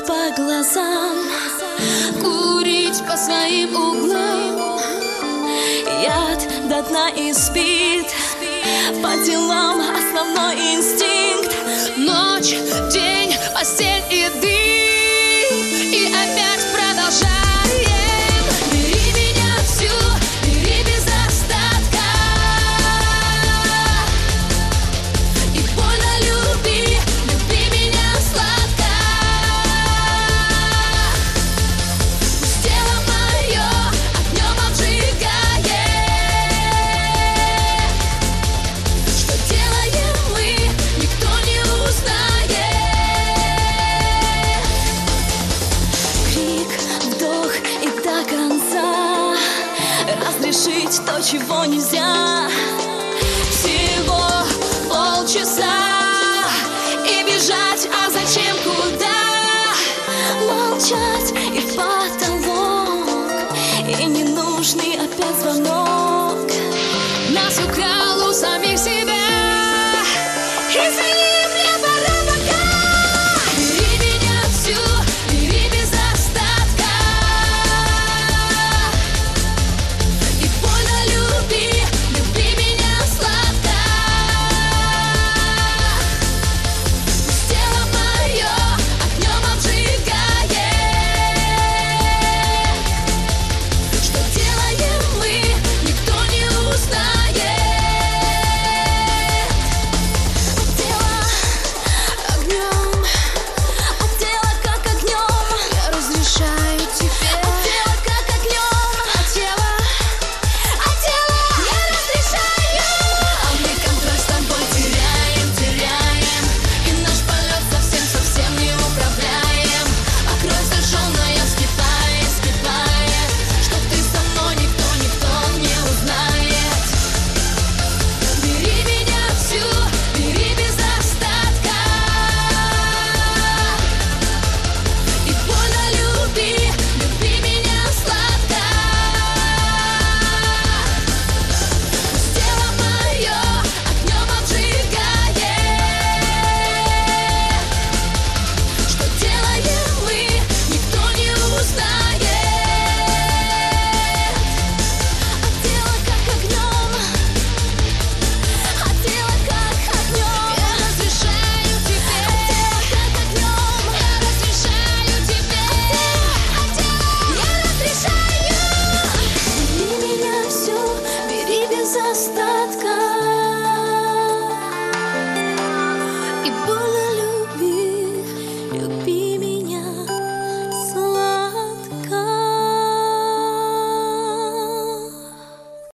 по глазам, курить по своим углам. Яд до дна и спит, по делам основной инстинкт. Ночь, день, постель и дым, и опять продолжаем. Бери меня всю, бери без остатка, и больно люби, люби меня сладко. Пусть тело мое огнем обжигает. Что делаем мы, никто не узнает. Крик, вдох и до конца, разрешить то, чего нельзя.